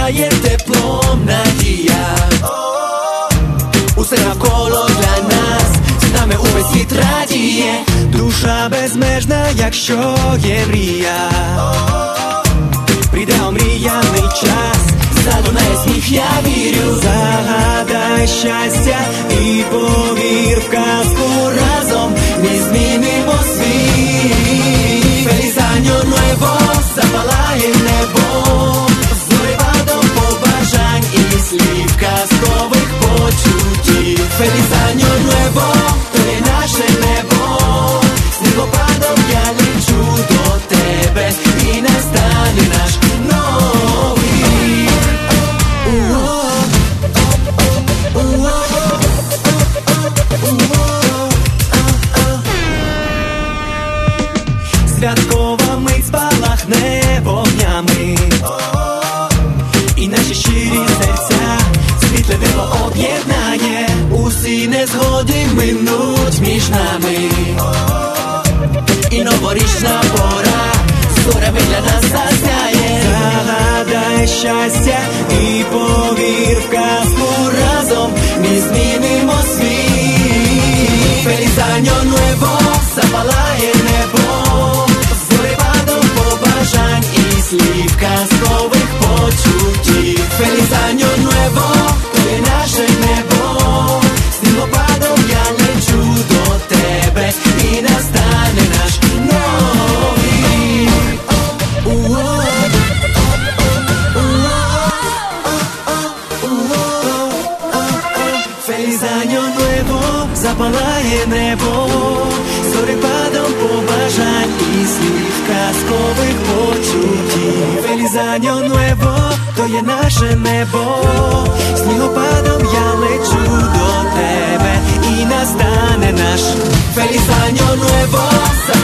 сяє теплом надія. Усе навколо для нас, з нами увесь світ радіє. Душа безмежна, якщо є мрія. Прийде омріяний час, залунає сміх, я вірю. Загадай щастя і повір в казку, разом ми змінимо світ. Feliz año nuevo, запалає небо зорепадом побажань і слів казкових почуттів. Feliz año nuevo, то є наше небо. Снігопадом я лечу до тебе, і настане наш новий. Святкова мить спалахне вогнями, і наші щирі серця світле диво об'єднає. Усі незгоди минуть між нами, і новорічна пора зорями для нас засяє. Загадай щастя і повір в казку, разом ми змінимо світ. Feliz año nuevo, запалає небо зорепадом побажань і слів казкових почуттів. Feliz año nuevo, то є наше небо. Снігопадом я лечу до тебе, і настане наш новий. Feliz año nuevo, запалає небо зорепадом побажань і слів казкових почуттів. Feliz año nuevo, то є наше небо. Снігопадом я лечу до тебе, і настане наш Feliz año nuevo.